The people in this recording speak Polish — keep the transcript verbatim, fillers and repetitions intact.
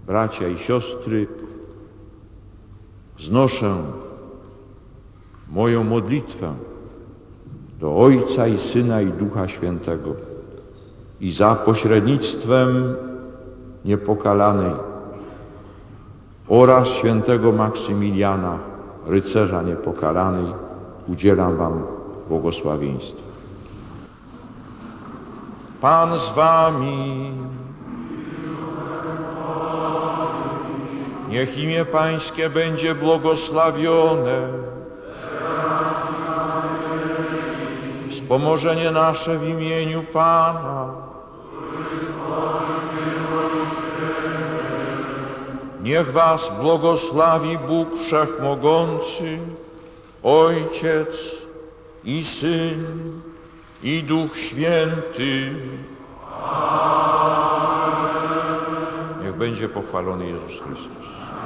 bracia i siostry, wznoszę moją modlitwę do Ojca i Syna i Ducha Świętego i za pośrednictwem Niepokalanej oraz świętego Maksymiliana, rycerza Niepokalanej, udzielam wam błogosławieństwa. Pan z wami. Niech imię Pańskie będzie błogosławione. Wspomożenie nasze w imieniu Pana. Niech was błogosławi Bóg Wszechmogący, Ojciec i Syn i Duch Święty. Niech będzie pochwalony Jezus Chrystus.